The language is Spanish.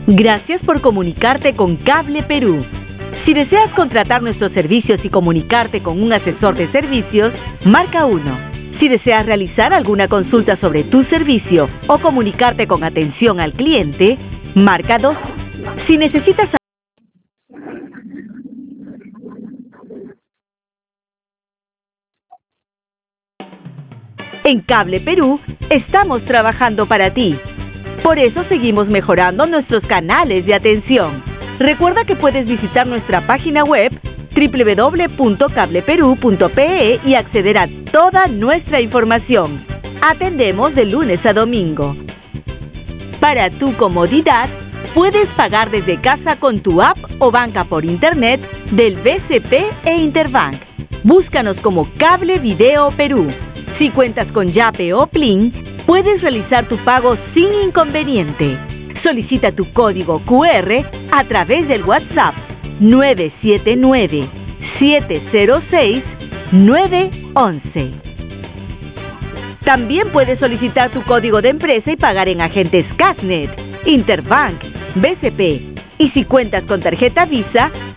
Gracias por comunicarte con Cable Perú. Si deseas contratar nuestros servicios y comunicarte con un asesor de servicios, marca 1. Si deseas realizar alguna consulta sobre tu servicio o comunicarte con atención al cliente, marca 2. Si necesitas... En Cable Perú estamos trabajando para ti. Por eso seguimos mejorando nuestros canales de atención. Recuerda que puedes visitar nuestra página web www.cableperu.pe y acceder a toda nuestra información. Atendemos de lunes a domingo. Para tu comodidad, puedes pagar desde casa con tu app o banca por internet del BCP e Interbank. Búscanos como Cable Video Perú. Si cuentas con Yape o Plin, puedes realizar tu pago sin inconveniente. Solicita tu código QR a través del WhatsApp 979-706-911. También puedes solicitar tu código de empresa y pagar en agentes Casnet, Interbank, BCP. Y si cuentas con tarjeta Visa,